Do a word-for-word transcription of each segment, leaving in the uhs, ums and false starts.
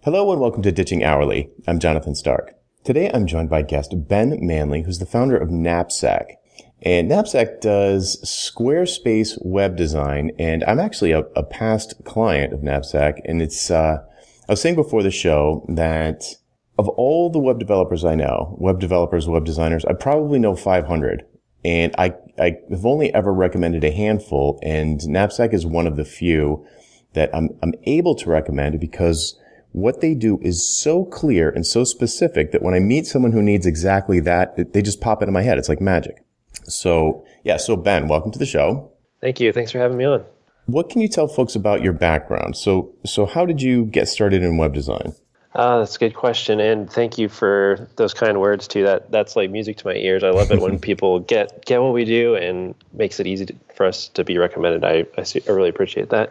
Hello and welcome to Ditching Hourly. I'm Jonathan Stark. Today I'm joined by guest Ben Manley, who's the founder of Knapsack. And Knapsack does Squarespace web design, and I'm actually a, a past client of Knapsack. And it's, uh, I was saying before the show that of all the web developers I know, web developers, web designers, I probably know five hundred. And I, I have only ever recommended a handful, and Knapsack is one of the few that I'm, I'm able to recommend because what they do is so clear and so specific that when I meet someone who needs exactly that, they just pop into my head. It's like magic. So, yeah. So Ben, welcome to the show. Thank you. Thanks for having me on. What can you tell folks about your background? So, so how did you get started in web design? Uh, that's a good question. And thank you for those kind words too. That that's like music to my ears. I love it when people get, get what we do and makes it easy to, for us to be recommended. I, I, see, I really appreciate that.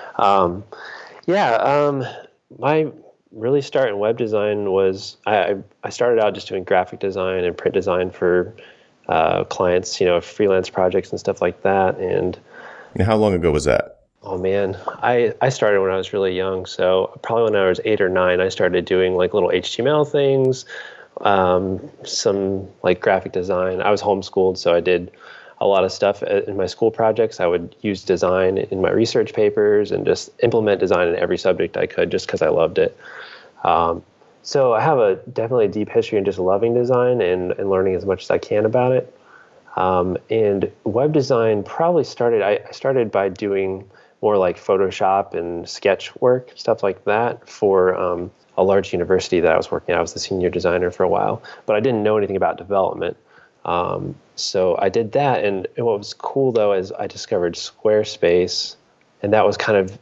Um, yeah. Um, My really start in web design was I, I started out just doing graphic design and print design for uh, clients, you know, freelance projects and stuff like that. And, and how long ago was that? Oh man, I, I started when I was really young. So probably when I was eight or nine, I started doing like little H T M L things, um, some like graphic design. I was homeschooled, so I did a lot of stuff in my school projects. I would use design in my research papers and just implement design in every subject I could just because I loved it. Um, so I have a definitely a deep history in just loving design and, and learning as much as I can about it. Um, and web design probably started, I, I started by doing more like Photoshop and sketch work, stuff like that for um, a large university that I was working at. I was the senior designer for a while, but I didn't know anything about development. Um, so I did that, and, and what was cool though is I discovered Squarespace, and that was kind of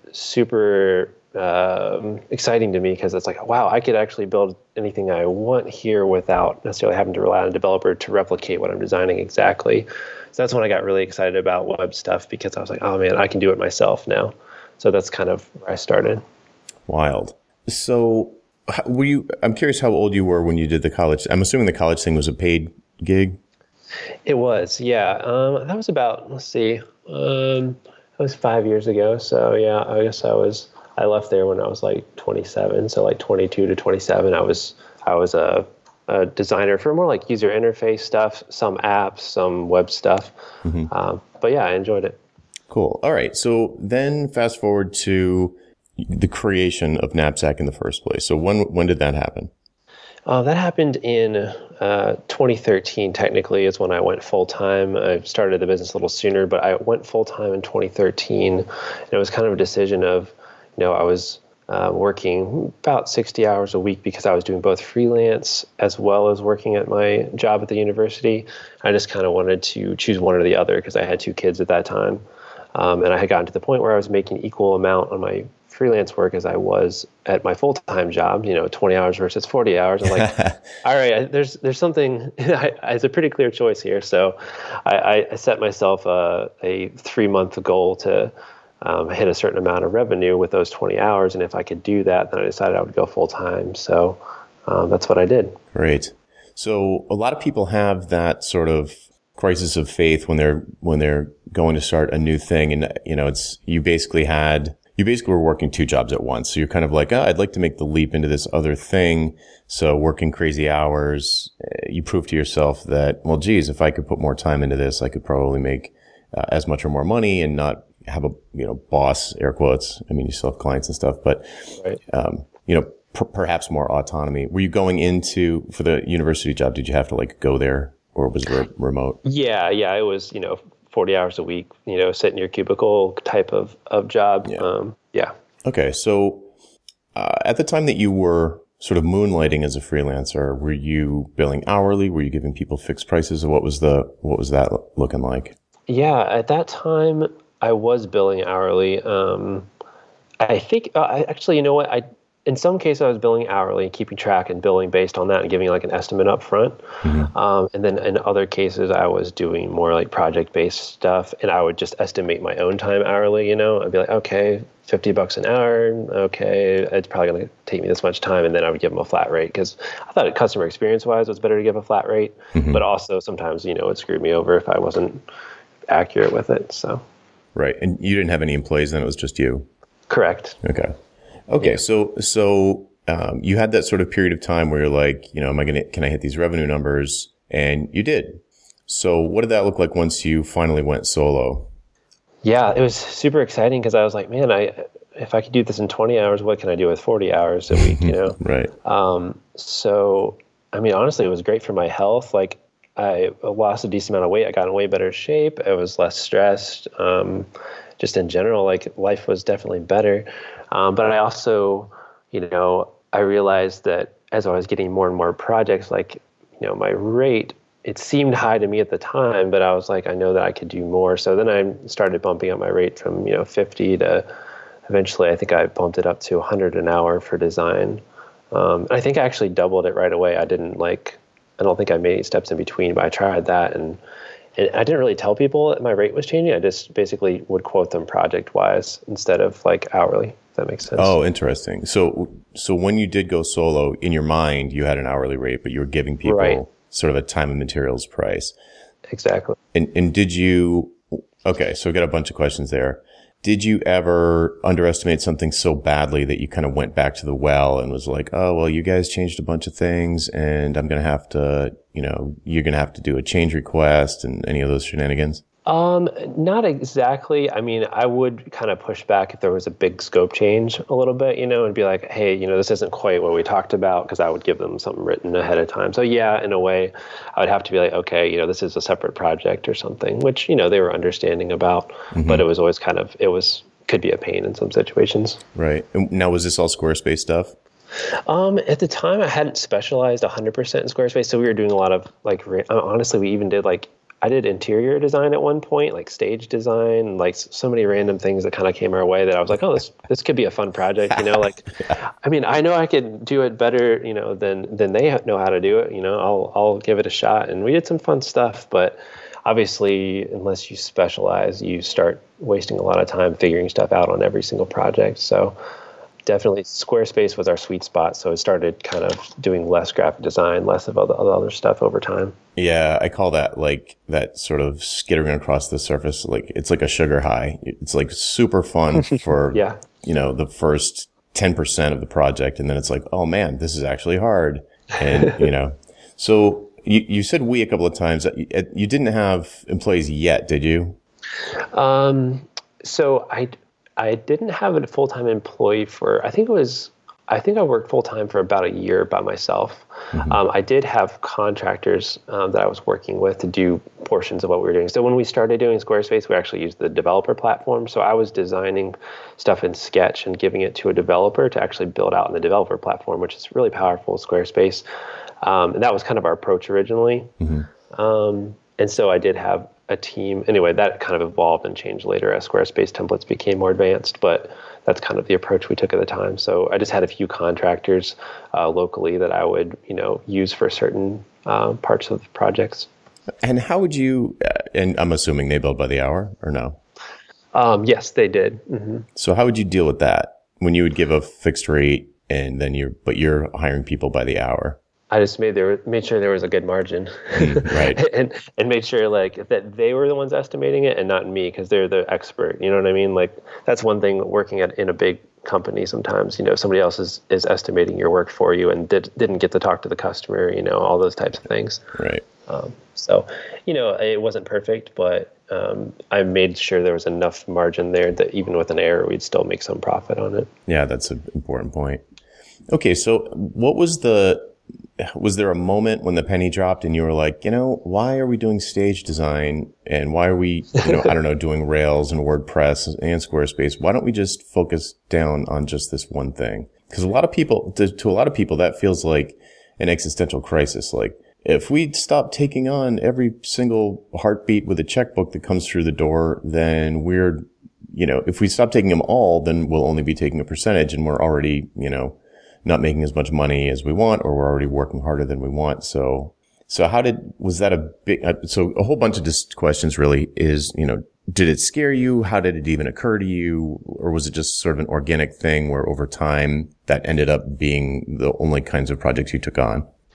super um, exciting to me because it's like, wow, I could actually build anything I want here without necessarily having to rely on a developer to replicate what I'm designing exactly. So that's when I got really excited about web stuff because I was like, oh man, I can do it myself now. So that's kind of where I started. Wild. So were you, I'm curious how old you were when you did the college. I'm assuming the college thing was a paid gig. It was, yeah. Um, that was about, let's see, um, that was five years ago. So yeah, I guess I was, I left there when I was like twenty-seven. So like twenty-two to twenty-seven, I was, I was a, a designer for more like user interface stuff, some apps, some web stuff. Mm-hmm. Um, but yeah, I enjoyed it. Cool. All right. So then fast forward to the creation of Knapsack in the first place. So when, when did that happen? Uh, that happened in uh, twenty thirteen, technically, is when I went full-time. I started the business a little sooner, but I went full-time in twenty thirteen. And it was kind of a decision of, you know, I was uh, working about sixty hours a week because I was doing both freelance as well as working at my job at the university. I just kind of wanted to choose one or the other because I had two kids at that time. Um, and I had gotten to the point where I was making equal amount on my freelance work as I was at my full-time job, you know, twenty hours versus forty hours. I'm like, all right, there's there's something, it's a pretty clear choice here. So I, I set myself a, a three-month goal to um, hit a certain amount of revenue with those twenty hours. And if I could do that, then I decided I would go full-time. So um, that's what I did. Great. So a lot of people have that sort of crisis of faith when they're when they're going to start a new thing. And, you know, it's you basically had You basically were working two jobs at once. So you're kind of like, oh, I'd like to make the leap into this other thing. So working crazy hours, you prove to yourself that, well, geez, if I could put more time into this, I could probably make uh, as much or more money and not have a, you know, boss, air quotes. I mean, you still have clients and stuff, but, right. um, you know, per- perhaps more autonomy. Were you going into, for the university job, did you have to like go there or was it re- remote? Yeah, yeah, it was, you know, forty hours a week, you know, sit in your cubicle type of, of job. Yeah. Um, yeah. Okay. So, uh, at the time that you were sort of moonlighting as a freelancer, were you billing hourly? Were you giving people fixed prices? Or what was the, what was that looking like? Yeah. At that time I was billing hourly. Um, I think, uh, I actually, you know what, I, in some cases, I was billing hourly, keeping track and billing based on that and giving like an estimate up front. Mm-hmm. Um, and then in other cases, I was doing more like project-based stuff, and I would just estimate my own time hourly, you know? I'd be like, okay, fifty bucks an hour, okay, it's probably going to take me this much time, and then I would give them a flat rate, because I thought customer experience-wise it was better to give a flat rate, mm-hmm. but also sometimes, you know, it screwed me over if I wasn't accurate with it, so. Right, and you didn't have any employees then, it was just you? Correct. Okay. Okay, yeah. so so um, you had that sort of period of time where you're like, you know, am I going to, can I hit these revenue numbers? And you did. So what did that look like once you finally went solo? Yeah, it was super exciting because I was like, man, I if I could do this in twenty hours, what can I do with forty hours a week, you know? Right. Um, so, I mean, honestly, it was great for my health. Like, I lost a decent amount of weight. I got in way better shape. I was less stressed. Um, just in general, like, life was definitely better. Um, but I also, you know, I realized that as I was getting more and more projects, like, you know, my rate, it seemed high to me at the time, but I was like, I know that I could do more. So then I started bumping up my rate from, you know, fifty to eventually I think I bumped it up to one hundred an hour for design. Um, I think I actually doubled it right away. I didn't like, I don't think I made any steps in between, but I tried that. And, and I didn't really tell people that my rate was changing. I just basically would quote them project wise instead of like hourly, if that makes sense. Oh, interesting. So, so when you did go solo, in your mind, you had an hourly rate, but you were giving people right. sort of a time and materials price. Exactly. And, and did you, okay, so we got a bunch of questions there. Did you ever underestimate something so badly that you kind of went back to the well and was like, oh, well, you guys changed a bunch of things and I'm going to have to, you know, you're going to have to do a change request and any of those shenanigans? Um, not exactly. I mean, I would kind of push back if there was a big scope change a little bit, you know, and be like, hey, you know, this isn't quite what we talked about, because I would give them something written ahead of time. So yeah, in a way, I would have to be like, okay, you know, this is a separate project or something, which, you know, they were understanding about, mm-hmm. but it was always kind of, it was, could be a pain in some situations. Right. And now, was this all Squarespace stuff? Um, at the time, I hadn't specialized one hundred percent in Squarespace, so we were doing a lot of, like, honestly, we even did, like, I did interior design at one point, like stage design, like so many random things that kind of came our way that I was like, oh, this this could be a fun project, you know, like, yeah. I mean, I know I could do it better, you know, than than they know how to do it, you know, I'll I'll give it a shot. And we did some fun stuff, but obviously, unless you specialize, you start wasting a lot of time figuring stuff out on every single project. So definitely Squarespace was our sweet spot. So it started kind of doing less graphic design, less of all the other stuff over time. Yeah, I call that like that sort of skittering across the surface. Like it's like a sugar high. It's like super fun for, yeah. you know, the first ten percent of the project. And then it's like, oh man, this is actually hard. And, you know, so you, you said we a couple of times. You didn't have employees yet, did you? Um, so I, I didn't have a full-time employee for, I think it was, I think I worked full-time for about a year by myself. Mm-hmm. Um, I did have contractors um, that I was working with to do portions of what we were doing. So when we started doing Squarespace, we actually used the developer platform. So I was designing stuff in Sketch and giving it to a developer to actually build out in the developer platform, which is really powerful, Squarespace. Um, and that was kind of our approach originally. Mm-hmm. Um, and so I did have a team. Anyway, that kind of evolved and changed later as Squarespace templates became more advanced, but that's kind of the approach we took at the time. So I just had a few contractors uh, locally that I would, you know, use for certain uh, parts of the projects. And how would you, uh, and I'm assuming they billed by the hour or no? Um, yes, they did. Mm-hmm. So how would you deal with that when you would give a fixed rate and then you're, but you're hiring people by the hour? I just made there made sure there was a good margin, mm, right? and and made sure like that they were the ones estimating it and not me, because they're the expert. You know what I mean? Like that's one thing working at in a big company. Sometimes you know somebody else is, is estimating your work for you and did didn't get to talk to the customer. You know all those types of things. Right. Um, so you know it wasn't perfect, but um, I made sure there was enough margin there that even with an error, we'd still make some profit on it. Yeah, that's an important point. Okay, so what was the Was there a moment when the penny dropped and you were like, you know, why are we doing stage design and why are we, you know, I don't know, doing Rails and WordPress and Squarespace? Why don't we just focus down on just this one thing? Because a lot of people, to, to a lot of people, that feels like an existential crisis. Like if we stop taking on every single heartbeat with a checkbook that comes through the door, then we're, you know, if we stop taking them all, then we'll only be taking a percentage and we're already, you know, not making as much money as we want, or we're already working harder than we want. So, so how did, was that a big, uh, so a whole bunch of just questions really is, you know, did it scare you? How did it even occur to you? Or was it just sort of an organic thing where over time that ended up being the only kinds of projects you took on?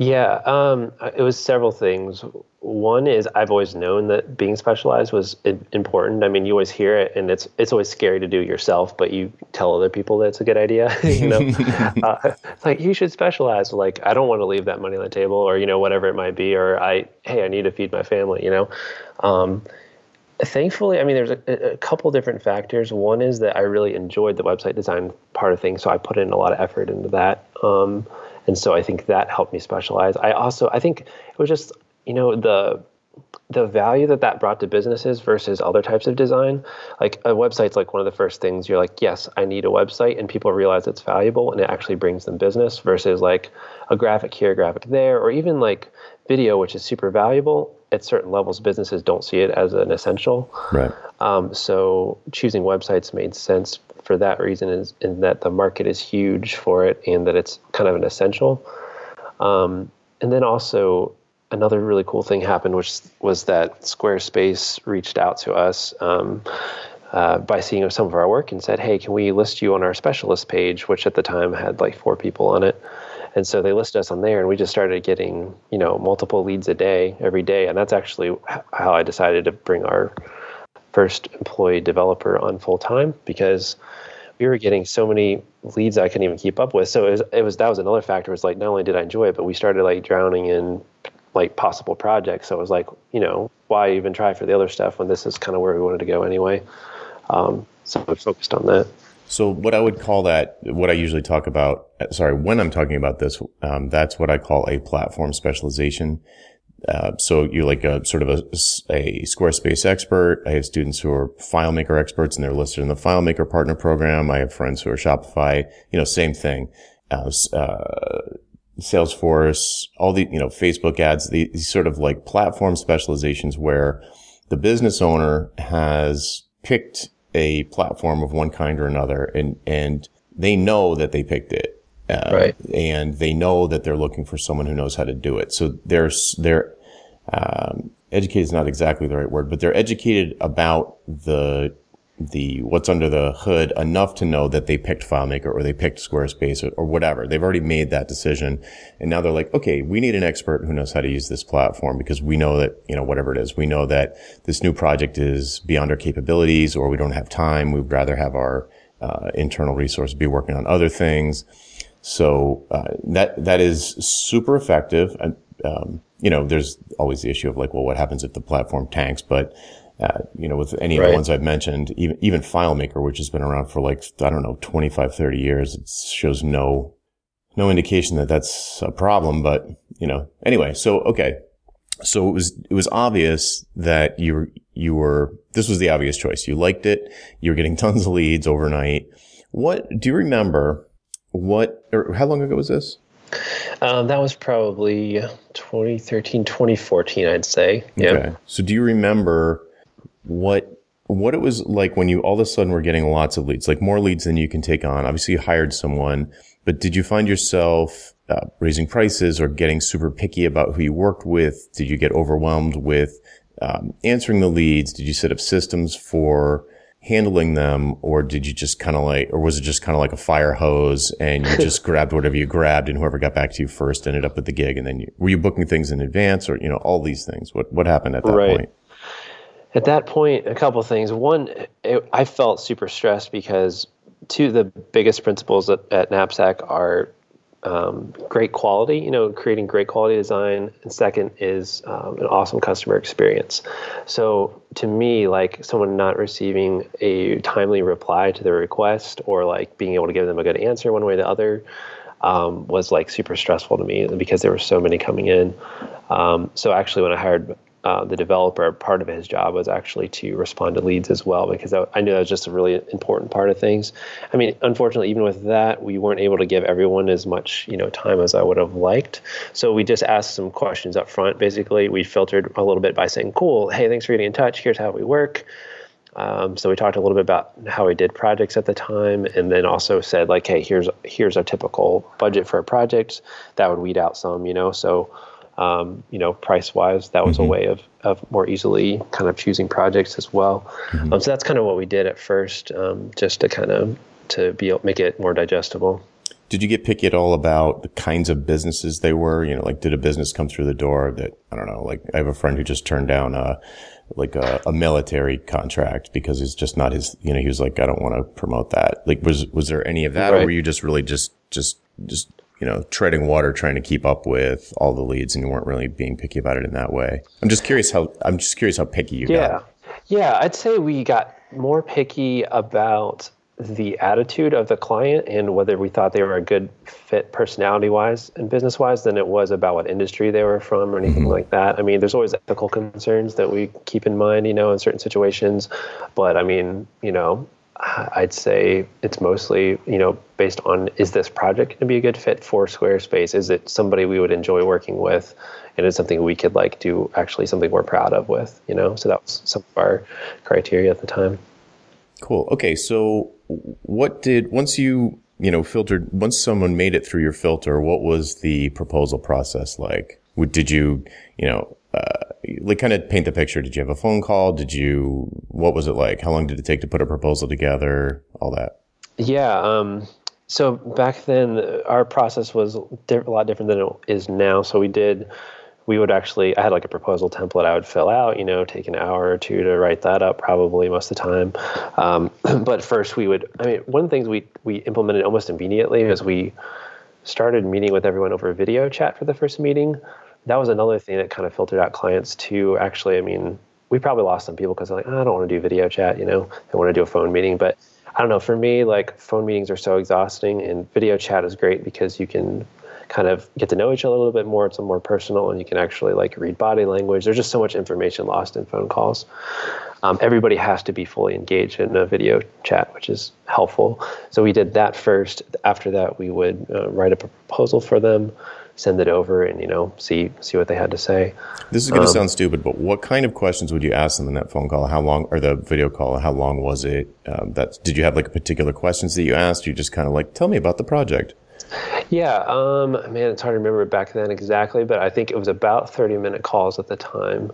Yeah, um, it was several things. One is I've always known that being specialized was i- important. I mean, you always hear it, and it's it's always scary to do yourself, but you tell other people that it's a good idea. You know, uh, it's like you should specialize. Like, I don't want to leave that money on the table, or you know, whatever it might be, or I hey, I need to feed my family. You know, um, thankfully, I mean, there's a, a couple different factors. One is that I really enjoyed the website design part of things, so I put in a lot of effort into that. Um, and so I think that helped me specialize. I also, I think it was just, you know, the the value that that brought to businesses versus other types of design. Like a website's like one of the first things you're like, yes, I need a website, and people realize it's valuable and it actually brings them business versus like a graphic here, graphic there, or even like video, which is super valuable. At certain levels, businesses don't see it as an essential. Right. Um, so choosing websites made sense for that reason, is in that the market is huge for it and that it's kind of an essential. Um, and then also another really cool thing happened, which was that Squarespace reached out to us um, uh, by seeing some of our work and said, hey, can we list you on our specialist page, which at the time had like four people on it. And so they listed us on there, and we just started getting, you know, multiple leads a day, every day. And that's actually how I decided to bring our first employee developer on full time, because we were getting so many leads I couldn't even keep up with. So it was, it was that was another factor. It was like, not only did I enjoy it, but we started like drowning in like possible projects. So it was like, you know, why even try for the other stuff when this is kind of where we wanted to go anyway. Um, so we focused on that. So what I would call that, what I usually talk about, sorry, when I'm talking about this, um, that's what I call a platform specialization. Uh, so you're like a sort of a, a Squarespace expert. I have students who are FileMaker experts, and they're listed in the FileMaker partner program. I have friends who are Shopify, you know, same thing. Uh, uh, Salesforce, all the, you know, Facebook ads, these sort of like platform specializations where the business owner has picked a platform of one kind or another, and, and they know that they picked it. Uh, right. And they know that they're looking for someone who knows how to do it. So they're, they're, um, educated is not exactly the right word, but they're educated about the, the, what's under the hood enough to know that they picked FileMaker or they picked Squarespace or, or whatever. They've already made that decision. And now they're like, okay, we need an expert who knows how to use this platform, because we know that, you know, whatever it is, we know that this new project is beyond our capabilities, or we don't have time. We'd rather have our, uh, internal resources be working on other things. So, uh, that, that is super effective. And, um, you know, there's always the issue of like, well, what happens if the platform tanks? But, uh, you know, with any of right. the ones I've mentioned, even, even FileMaker, which has been around for like, I don't know, twenty-five, thirty years, it shows no, no indication that that's a problem. But, you know, anyway, so, okay. So it was, it was obvious that you were, you were, this was the obvious choice. You liked it. You were getting tons of leads overnight. What, do you remember what, or how long ago was this? Um, that was probably twenty thirteen, twenty fourteen, I'd say. Yeah. Okay. So do you remember what, what it was like when you all of a sudden were getting lots of leads, like more leads than you can take on? Obviously you hired someone, but did you find yourself uh, raising prices or getting super picky about who you worked with? Did you get overwhelmed with um, answering the leads? Did you set up systems for handling them, or did you just kind of like, or was it just kind of like a fire hose and you just grabbed whatever you grabbed, and whoever got back to you first ended up with the gig? And then you, were you booking things in advance, or, you know, all these things? What, what happened at that right. point? At that point, a couple of things. One, it, I felt super stressed because two of the biggest principles at, at Knapsack are um, great quality, you know, creating great quality design. And second is um, an awesome customer experience. So to me, like someone not receiving a timely reply to their request, or like being able to give them a good answer one way or the other, um, was like super stressful to me, because there were so many coming in. Um, so actually when I hired Uh, the developer, part of his job was actually to respond to leads as well, because I, I knew that was just a really important part of things. I mean, unfortunately, even with that, we weren't able to give everyone as much, you know, time as I would have liked. So we just asked some questions up front. Basically, we filtered a little bit by saying, cool, hey, thanks for getting in touch. Here's how we work. Um, so we talked a little bit about how we did projects at the time, and then also said like, hey, here's here's our typical budget for a project. That would weed out some, you know, so Um, you know, price-wise, that was mm-hmm. a way of, of more easily kind of choosing projects as well. Mm-hmm. Um, so that's kind of what we did at first, um, just to kind of to be able, make it more digestible. Did you get picky at all about the kinds of businesses they were? You know, like did a business come through the door that, I don't know, like I have a friend who just turned down a, like a, a military contract because it's just not his, you know, he was like, I don't want to promote that. Like, was, was there any of that? Right. Or were you just really just, just, just, you know, treading water, trying to keep up with all the leads and you weren't really being picky about it in that way? I'm just curious how, I'm just curious how picky you yeah. got. Yeah. I'd say we got more picky about the attitude of the client and whether we thought they were a good fit personality-wise and business-wise than it was about what industry they were from or anything mm-hmm. like that. I mean, there's always ethical concerns that we keep in mind, you know, in certain situations. But I mean, you know, I'd say it's mostly, you know, based on, is this project going to be a good fit for Squarespace? Is it somebody we would enjoy working with? And it's something we could like do actually something we're proud of with, you know? So that was some of our criteria at the time. Cool. Okay. So what did, once you, you know, filtered, once someone made it through your filter, what was the proposal process like? Did you, you know, uh, like kind of paint the picture? Did you have a phone call? Did you, what was it like? How long did it take to put a proposal together? All that? Yeah. Um, so back then our process was di- a lot different than it is now. So we did, we would actually, I had like a proposal template I would fill out, you know, take an hour or two to write that up probably most of the time. Um, but first we would, I mean, one of the things we, we implemented almost immediately is we started meeting with everyone over video chat for the first meeting. That was another thing that kind of filtered out clients too. Actually, I mean, we probably lost some people because they're like, oh, I don't want to do video chat, you know, they want to do a phone meeting. But I don't know, for me, like phone meetings are so exhausting and video chat is great because you can kind of get to know each other a little bit more. It's a more personal and you can actually like read body language. There's just so much information lost in phone calls. Um, everybody has to be fully engaged in a video chat, which is helpful. So we did that first. After that, we would uh, write up a proposal for them, send it over and, you know, see see what they had to say. This is going to um, sound stupid, but what kind of questions would you ask them in that phone call? How long, or the video call, how long was it? Um, that, did you have like particular questions that you asked? You just kind of like, tell me about the project. Yeah, um, man, it's hard to remember back then exactly, but I think it was about thirty minute calls at the time.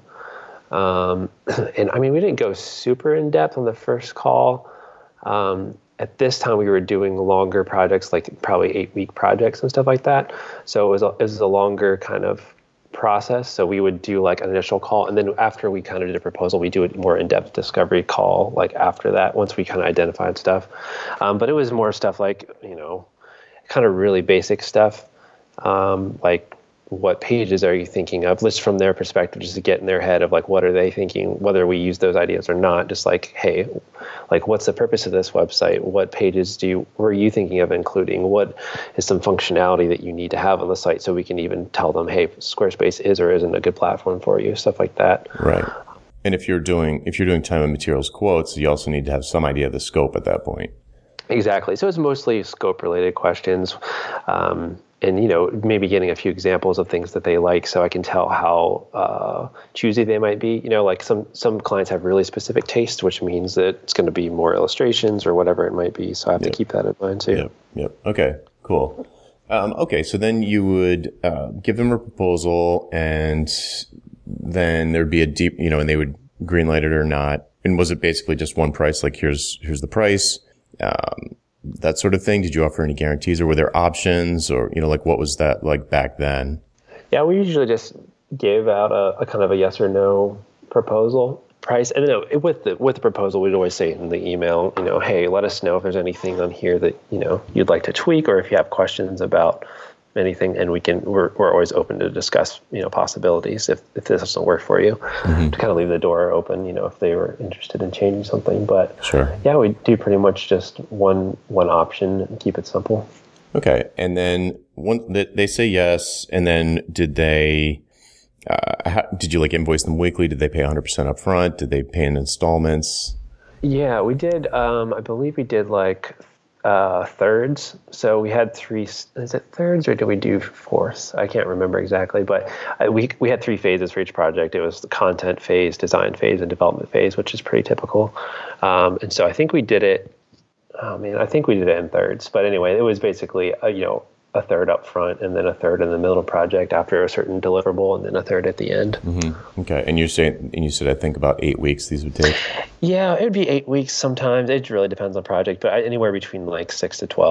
Um, and I mean, we didn't go super in depth on the first call. Um, at this time, we were doing longer projects, like probably eight week projects and stuff like that. So it was a, it was a longer kind of process. So we would do like an initial call. And then after we kind of did a proposal, we do a more in-depth discovery call, like after that, once we kind of identified stuff. Um, but it was more stuff like, you know, kind of really basic stuff, um, like what pages are you thinking of? Just from their perspective, just to get in their head of like, what are they thinking, whether we use those ideas or not. Just like, hey, like what's the purpose of this website? What pages do you, were you thinking of including? What is some functionality that you need to have on the site so we can even tell them, hey, Squarespace is or isn't a good platform for you, stuff like that. Right. And if you're doing, if you're doing time and materials quotes, you also need to have some idea of the scope at that point. Exactly. So it's mostly scope-related questions, um, and you know, maybe getting a few examples of things that they like, so I can tell how uh, choosy they might be. You know, like some some clients have really specific tastes, which means that it's going to be more illustrations or whatever it might be. So I have yep. to keep that in mind too. Yep. Yep. Okay. Cool. Um, okay. So then you would uh, give them a proposal, and then there'd be a deep, you know, and they would greenlight it or not. And was it basically just one price? Like here's here's the price. Um, that sort of thing. Did you offer any guarantees or were there options or, you know, like what was that like back then? Yeah, we usually just gave out a, a kind of a yes or no proposal price. And then with the, with the proposal, we'd always say in the email, you know, hey, let us know if there's anything on here that, you know, you'd like to tweak or if you have questions about anything, and we can, we're, we're always open to discuss, you know, possibilities if, if this doesn't work for you, mm-hmm. to kind of leave the door open, you know, if they were interested in changing something. But sure. yeah, we do pretty much just one, one option and keep it simple. Okay. And then one, they say yes. And then did they, uh, how, did you like invoice them weekly? Did they pay one hundred percent up front? Did they pay in installments? Yeah, we did. Um, I believe we did like Uh, thirds. So we had three, is it thirds or did we do fourths? I can't remember exactly, but I, we we had three phases for each project. It was the content phase, design phase, and development phase, which is pretty typical. Um, and so I think we did it, oh man, I think we did it in thirds. But anyway, it was basically, a, you know, a third up front and then a third in the middle of the project after a certain deliverable and then a third at the end. Mm-hmm. Okay. And you're saying, and you said, I think about eight weeks these would take? Yeah, it would be eight weeks sometimes. It really depends on project, but anywhere between like six to twelve.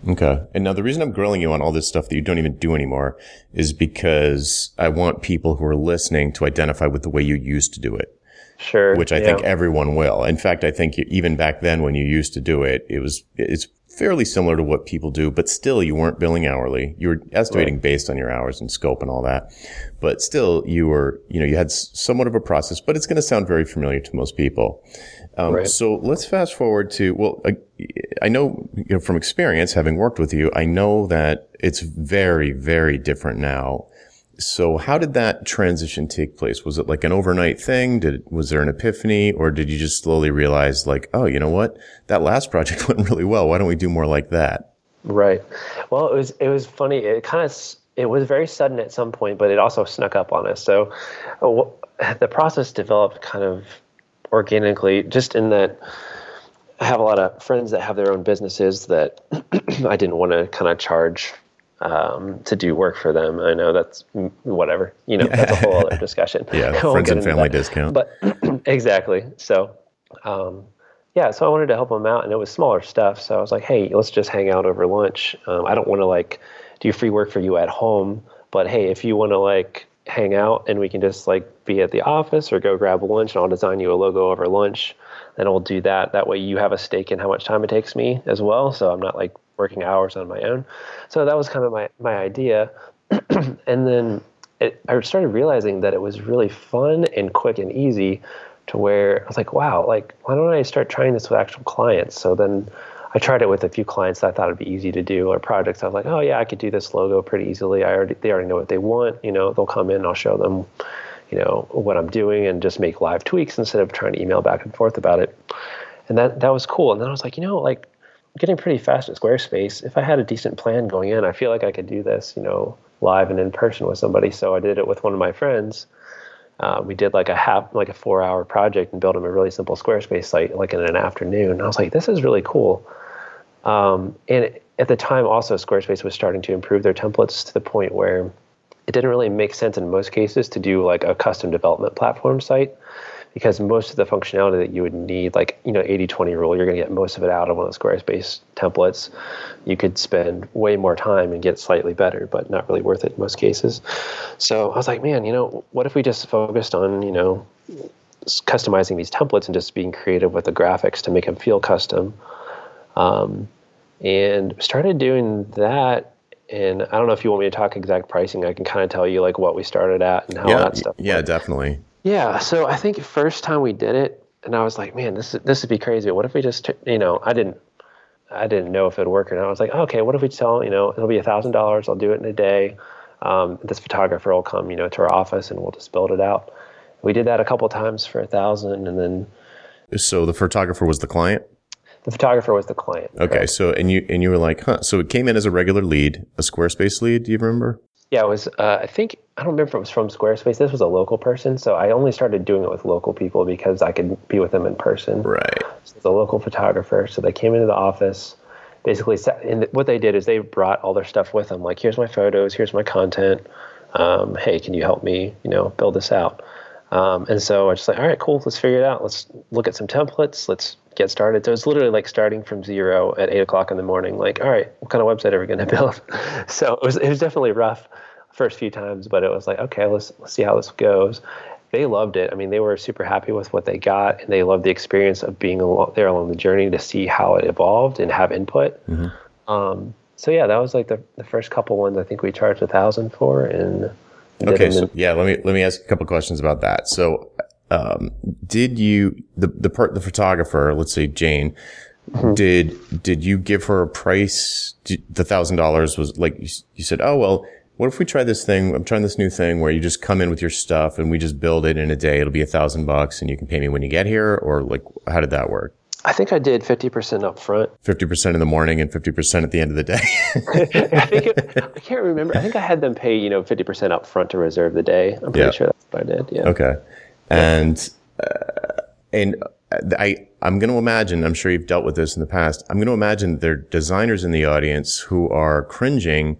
Okay. And now the reason I'm grilling you on all this stuff that you don't even do anymore is because I want people who are listening to identify with the way you used to do it. Sure. Which I yeah. think everyone will. In fact, I think even back then when you used to do it, it was, it's fairly similar to what people do, but still you weren't billing hourly. You were estimating right. based on your hours and scope and all that. But still you were, you know, you had somewhat of a process, but it's going to sound very familiar to most people. Um, right. So let's fast forward to, well, I, I know, you know, from experience, having worked with you, I know that it's very, very different now. So how did that transition take place? Was it like an overnight thing? Did, was there an epiphany, or did you just slowly realize like, oh, you know what? That last project went really well. Why don't we do more like that? Right. Well, it was, it was funny. It kind of, it was very sudden at some point, but it also snuck up on us. So uh, the process developed kind of organically, just in that I have a lot of friends that have their own businesses that I didn't want to kind of charge um, to do work for them. I know that's whatever, you know, that's a whole other discussion. Yeah, friends and family discount. But exactly. So, um, yeah, so I wanted to help them out, and it was smaller stuff. So I was like, hey, let's just hang out over lunch. Um, I don't want to like do free work for you at home, but hey, if you want to like hang out and we can just like be at the office or go grab a lunch and I'll design you a logo over lunch, then we'll do that. That way you have a stake in how much time it takes me as well. So I'm not like working hours on my own. So that was kind of my, my idea. And then it, I started realizing that it was really fun and quick and easy to where I was like, wow, like, why don't I start trying this with actual clients? So then I tried it with a few clients that I thought it'd be easy to do, or projects. I was like, oh yeah, I could do this logo pretty easily. I already, they already know what they want. You know, they'll come in and I'll show them, you know, what I'm doing and just make live tweaks instead of trying to email back and forth about it. And that, that was cool. And then I was like, you know, like getting pretty fast at Squarespace. If I had a decent plan going in, I feel like I could do this, you know, live and in person with somebody. So I did it with one of my friends. Uh, we did like a half, like a four hour project and built him a really simple Squarespace site, like in an afternoon. And I was like, this is really cool. Um, and at the time also Squarespace was starting to improve their templates to the point where it didn't really make sense in most cases to do like a custom development platform site, because most of the functionality that you would need, like, you know, eighty twenty rule, you're going to get most of it out of one of the Squarespace templates. You could spend way more time and get slightly better, but not really worth it in most cases. So I was like, man, you know, what if we just focused on, you know, customizing these templates and just being creative with the graphics to make them feel custom. Um, and started doing that. And I don't know if you want me to talk exact pricing. I can kind of tell you like what we started at and how yeah, that stuff Yeah, worked. definitely. Yeah. So I think first time we did it, and I was like, man, this this would be crazy. What if we just, you know, I didn't, I didn't know if it'd work or not. I was like, okay, what if we tell, you know, it'll be a thousand dollars. I'll do it in a day. Um, this photographer will come, you know, to our office and we'll just build it out. We did that a couple of times for a thousand, and then. So the photographer was the client? The photographer was the client. Okay. Correct. So, and you, and you were like, huh, so it came in as a regular lead, a Squarespace lead. Do you remember? Yeah, it was, uh, I think, I don't remember if it was from Squarespace. This was a local person. So I only started doing it with local people because I could be with them in person. Right. So the local photographer. So they came into the office, basically, and what they did is they brought all their stuff with them. Like, here's my photos, here's my content. Um, hey, can you help me, you know, build this out? Um, and so I was just like, all right, cool, let's figure it out. Let's look at some templates. Let's get started. So it's literally like starting from zero at eight o'clock in the morning. Like, all right, what kind of website are we going to build? So it was it was definitely rough first few times, but it was like, okay, let's let's see how this goes. They loved it. I mean, they were super happy with what they got, and they loved the experience of being along, there along the journey to see how it evolved and have input. Mm-hmm. Um, so yeah, that was like the the first couple ones. I think we charged a thousand for, and okay, so yeah, let me let me ask a couple questions about that. So. Um, did you, the, the part, the photographer, let's say Jane, mm-hmm. did, did you give her a price? Did, the thousand dollars was like, you, you said, oh, well, what if we try this thing? I'm trying this new thing where you just come in with your stuff and we just build it in a day. It'll be a thousand bucks and you can pay me when you get here. Or like, how did that work? I think I did fifty percent up front. fifty percent in the morning and fifty percent at the end of the day. I think it, I can't remember. I think I had them pay, you know, fifty percent up front to reserve the day. I'm pretty yeah. sure that's what I did. Yeah. Okay. And, uh, and I, I'm going to imagine, I'm sure you've dealt with this in the past. I'm going to imagine there are designers in the audience who are cringing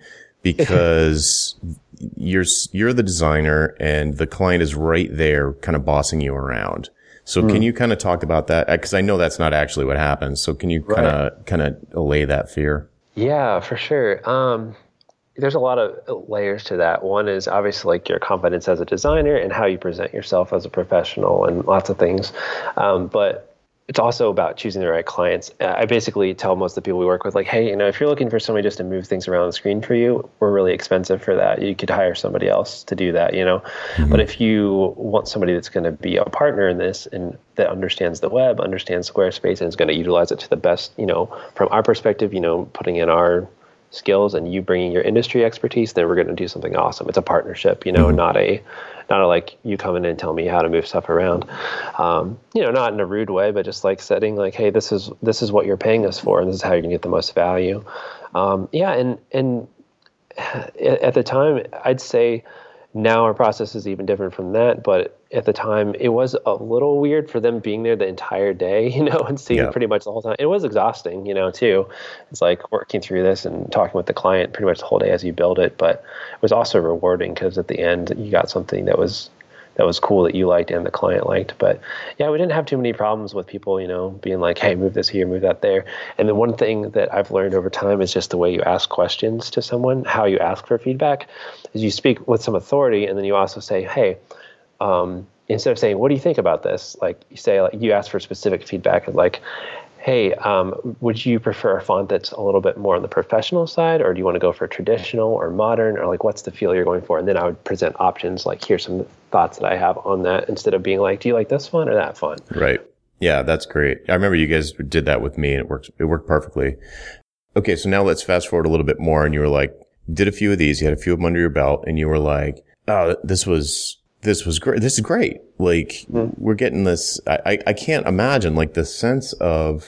because you're, you're the designer and the client is right there kind of bossing you around. So mm. can you kind of talk about that? Cause I know that's not actually what happens. So can you kind of, right. kind of allay that fear? Yeah, for sure. Um, there's a lot of layers to that. One is obviously like your confidence as a designer and how you present yourself as a professional and lots of things. Um, but it's also about choosing the right clients. I basically tell most of the people we work with, like, hey, you know, if you're looking for somebody just to move things around the screen for you, we're really expensive for that. You could hire somebody else to do that, you know. Mm-hmm. But if you want somebody that's going to be a partner in this and that understands the web, understands Squarespace, and is going to utilize it to the best, you know, from our perspective, you know, putting in our skills and you bringing your industry expertise, then we're going to do something awesome. It's a partnership, you know, mm-hmm. not a, not a like you come in and tell me how to move stuff around, um, you know, not in a rude way, but just like setting like, hey, this is this is what you're paying us for, and this is how you're gonna get the most value. Um, yeah, and and at the time, I'd say now our process is even different from that, but at the time it was a little weird for them being there the entire day, you know, and seeing yeah. pretty much the whole time. It was exhausting, you know, too. It's like working through this and talking with the client pretty much the whole day as you build it, but it was also rewarding because at the end you got something that was that was cool that you liked and the client liked. But yeah, we didn't have too many problems with people, you know, being like, hey, move this here, move that there. And the one thing that I've learned over time is just the way you ask questions to someone, how you ask for feedback, is you speak with some authority and then you also say, hey, um, instead of saying, what do you think about this? Like you say, like you ask for specific feedback and like, hey, um, would you prefer a font that's a little bit more on the professional side, or do you want to go for traditional or modern, or like what's the feel you're going for? And then I would present options like, here's some thoughts that I have on that, instead of being like, do you like this font or that font? Right. Yeah, that's great. I remember you guys did that with me and it worked, it worked perfectly. Okay, so now let's fast forward a little bit more, and you were like, did a few of these, you had a few of them under your belt, and you were like, oh, this was... This was great. This is great. Like mm-hmm. we're getting this. I, I, I can't imagine like the sense of,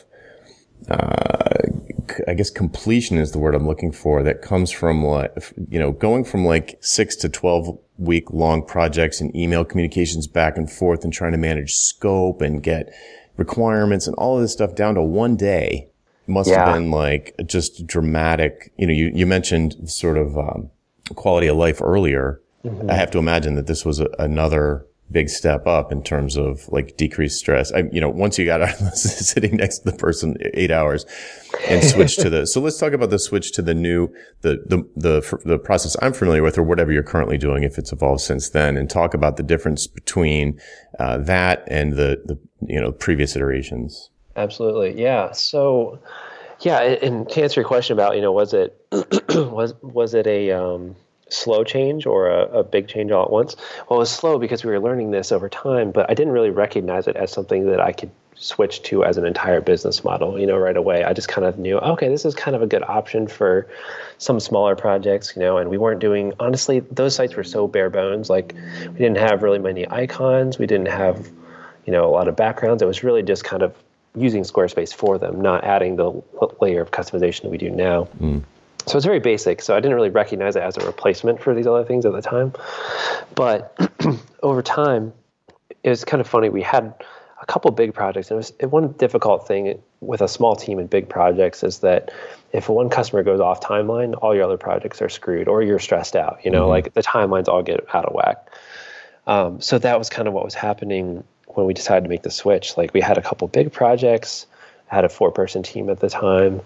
uh, I guess completion is the word I'm looking for, that comes from like, you know, going from like six to twelve week long projects and email communications back and forth and trying to manage scope and get requirements and all of this stuff down to one day must yeah. have been like just dramatic. You know, you, you mentioned sort of, um, quality of life earlier. Mm-hmm. I have to imagine that this was a, another big step up in terms of like decreased stress. I, you know, once you got out of sitting next to the person eight hours and switch to the, so let's talk about the switch to the new, the, the, the, the process I'm familiar with, or whatever you're currently doing, if it's evolved since then, and talk about the difference between, uh, that and the, the, you know, previous iterations. Absolutely. Yeah. So, yeah. And to answer your question about, you know, was it, was, was it a, um, slow change or a, a big change all at once? Well, it was slow because we were learning this over time, but I didn't really recognize it as something that I could switch to as an entire business model, you know, right away. I just kind of knew, okay, this is kind of a good option for some smaller projects, you know, and we weren't doing, honestly, those sites were so bare bones. Like we didn't have really many icons. We didn't have, you know, a lot of backgrounds. It was really just kind of using Squarespace for them, not adding the layer of customization that we do now. Mm. So it's very basic. So I didn't really recognize it as a replacement for these other things at the time. But over time, it was kind of funny. We had a couple big projects. And it was one difficult thing with a small team and big projects is that if one customer goes off timeline, all your other projects are screwed, or you're stressed out. You know, mm-hmm. like the timelines all get out of whack. Um, so that was kind of what was happening when we decided to make the switch. Like we had a couple big projects, I had a four-person team at the time.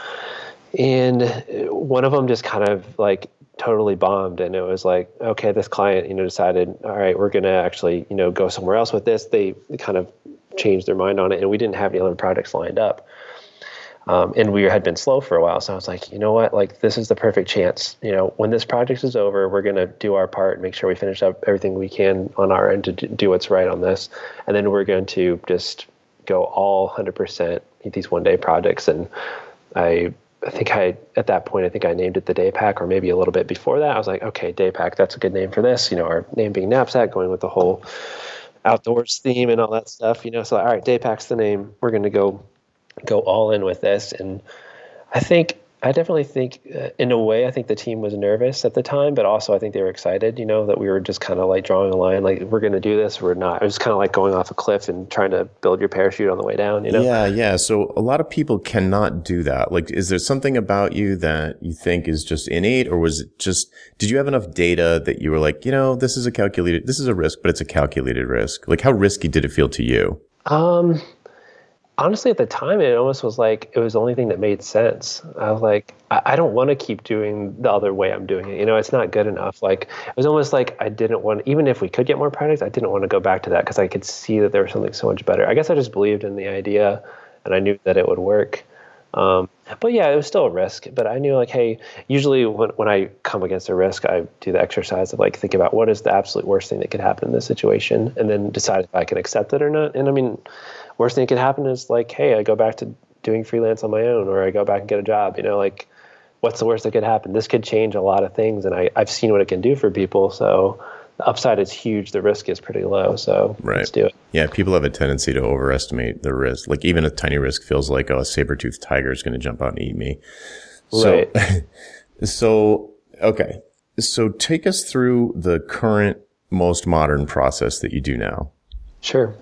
And one of them just kind of like totally bombed. And it was like, okay, this client, you know, decided, all right, we're going to actually, you know, go somewhere else with this. They kind of changed their mind on it. And we didn't have any other projects lined up. Um, and we had been slow for a while. So I was like, you know what, like this is the perfect chance. You know, when this project is over, we're going to do our part and make sure we finish up everything we can on our end to do what's right on this. And then we're going to just go all one hundred percent these one day projects. And I, I think I, at that point, I think I named it the Day Pack, or maybe a little bit before that. I was like, okay, Day Pack, that's a good name for this. You know, our name being Knapsack, going with the whole outdoors theme and all that stuff, you know. So, all right, Day Pack's the name. We're going to go go all in with this. And I think, I definitely think, uh, in a way, I think the team was nervous at the time, but also I think they were excited, you know, that we were just kind of like drawing a line, like we're going to do this, or we're not. It was kind of like going off a cliff and trying to build your parachute on the way down, you know? Yeah, yeah. So a lot of people cannot do that. Like, is there something about you that you think is just innate, or was it just, did you have enough data that you were like, you know, this is a calculated, this is a risk, but it's a calculated risk? Like, how risky did it feel to you? Um, Honestly, at the time, it almost was like it was the only thing that made sense. I was like, I, I don't want to keep doing the other way I'm doing it. You know, it's not good enough. Like, it was almost like I didn't want, even if we could get more projects, I didn't want to go back to that because I could see that there was something so much better. I guess I just believed in the idea and I knew that it would work. Um, but yeah, it was still a risk. But I knew like, hey, usually when, when I come against a risk, I do the exercise of like thinking about what is the absolute worst thing that could happen in this situation and then decide if I can accept it or not. And I mean, worst thing that could happen is like, hey, I go back to doing freelance on my own, or I go back and get a job. You know, like, what's the worst that could happen? This could change a lot of things, and I, I've seen what it can do for people. So the upside is huge. The risk is pretty low. So right. Let's do it. Yeah, people have a tendency to overestimate the risk. Like even a tiny risk feels like, oh, a saber-toothed tiger is going to jump out and eat me. So, right. so okay. So take us through the current, most modern process that you do now. Sure.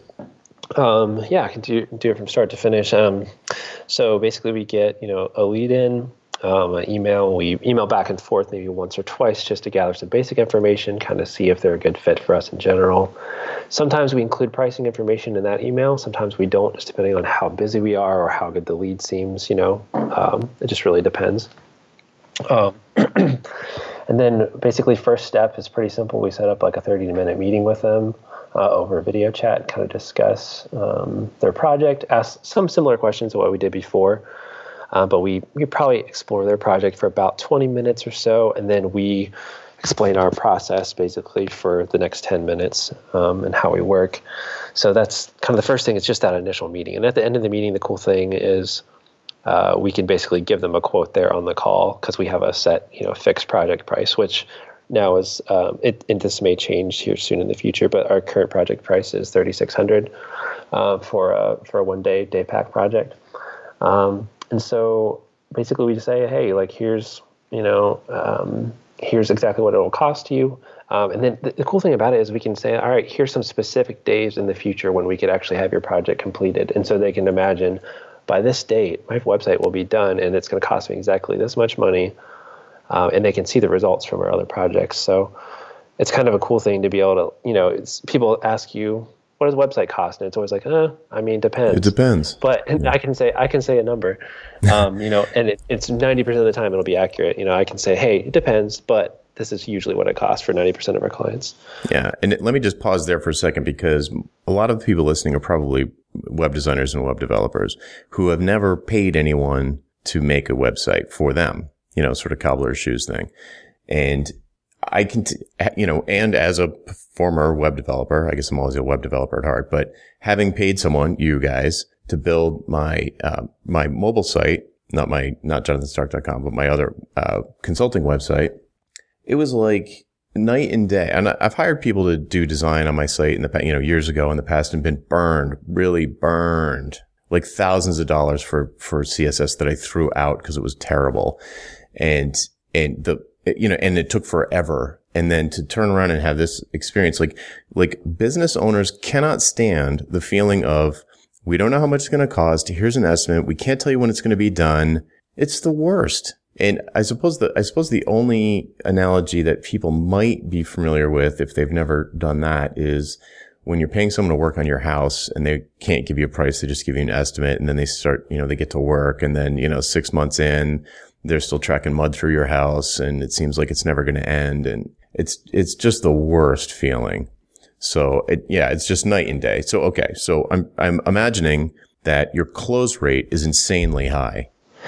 Um, yeah, I can do, do it from start to finish. Um, so basically we get, you know, a lead in, um, an email, we email back and forth maybe once or twice just to gather some basic information, kind of see if they're a good fit for us in general. Sometimes we include pricing information in that email. Sometimes we don't, just depending on how busy we are or how good the lead seems, you know, um, it just really depends. Um, and then basically first step is pretty simple. We set up like a thirty minute meeting with them. Uh, over a video chat, kind of discuss um, their project, ask some similar questions to what we did before, uh, but we we probably explore their project for about twenty minutes or so, and then we explain our process basically for the next ten minutes um, and how we work. So that's kind of the first thing. It's just that initial meeting, and at the end of the meeting, the cool thing is uh, we can basically give them a quote there on the call because we have a set, you know, fixed project price, which now is um, it, and this may change here soon in the future, but our current project price is thirty-six hundred dollars uh, for a for a one day day pack project. Um, and so basically we just say, hey, like here's you know um, here's exactly what it will cost you. Um, and then the, the cool thing about it is we can say, all right, here's some specific days in the future when we could actually have your project completed, and so they can imagine by this date my website will be done, and it's going to cost me exactly this much money. Uh, and they can see the results from our other projects. So it's kind of a cool thing to be able to, you know, it's, people ask you, what does a website cost? And it's always like, uh, I mean, depends. It depends. But yeah. I can say, I can say a number, um, you know, and it, it's ninety percent of the time it'll be accurate. You know, I can say, hey, it depends, but this is usually what it costs for ninety percent of our clients. Yeah. And let me just pause there for a second, because a lot of the people listening are probably web designers and web developers who have never paid anyone to make a website for them. You know, sort of cobbler's shoes thing. And I can, t- you know, and as a former web developer, I guess I'm always a web developer at heart, but having paid someone, you guys, to build my, uh, my mobile site, not my, not jonathan stark dot com, but my other, uh, consulting website, it was like night and day. And I've hired people to do design on my site in the past, you know, years ago in the past, and been burned, really burned, like thousands of dollars for, for C S S that I threw out because it was terrible. And, and the, you know, and it took forever. And then to turn around and have this experience, like, like business owners cannot stand the feeling of, we don't know how much it's going to cost. Here's an estimate. We can't tell you when it's going to be done. It's the worst. And I suppose the, I suppose the only analogy that people might be familiar with if they've never done that is when you're paying someone to work on your house and they can't give you a price, they just give you an estimate, and then they start, you know, they get to work, and then, you know, six months in, they're still tracking mud through your house, and it seems like it's never going to end. And it's, it's just the worst feeling. So it, yeah, it's just night and day. So, okay. So I'm, I'm imagining that your close rate is insanely high.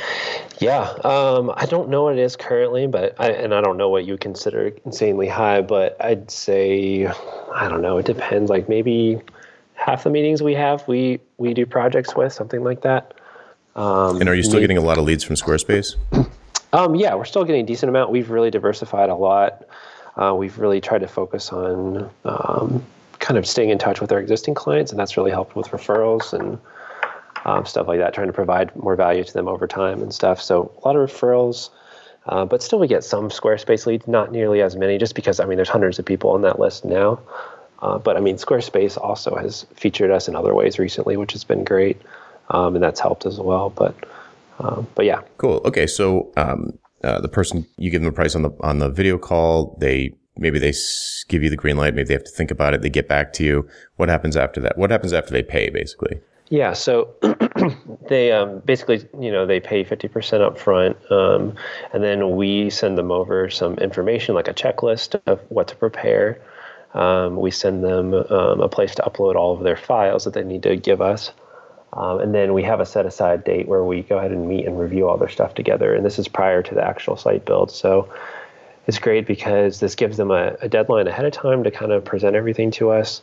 Yeah. Um, I don't know what it is currently, but I, and I don't know what you consider insanely high, but I'd say, I don't know, it depends. Like maybe half the meetings we have, we, we do projects with, something like that. Um, and are you still maybe, getting a lot of leads from Squarespace? Um, yeah, we're still getting a decent amount. We've really diversified a lot. Uh, we've really tried to focus on um, kind of staying in touch with our existing clients, and that's really helped with referrals and um, stuff like that, trying to provide more value to them over time and stuff. So a lot of referrals, uh, but still we get some Squarespace leads, not nearly as many, just because, I mean, there's hundreds of people on that list now. Uh, but, I mean, Squarespace also has featured us in other ways recently, which has been great. Um, and that's helped as well. But, um, but yeah. Cool. Okay. So, um, uh, the person, you give them a price on the, on the video call, they, maybe they s- give you the green light, maybe they have to think about it, they get back to you. What happens after that? What happens after they pay, basically? Yeah. So they um, basically, you know, they pay fifty percent up front, um, and then we send them over some information like a checklist of what to prepare. Um, we send them um, a place to upload all of their files that they need to give us. Um, and then we have a set aside date where we go ahead and meet and review all their stuff together. And this is prior to the actual site build. So it's great because this gives them a, a deadline ahead of time to kind of present everything to us,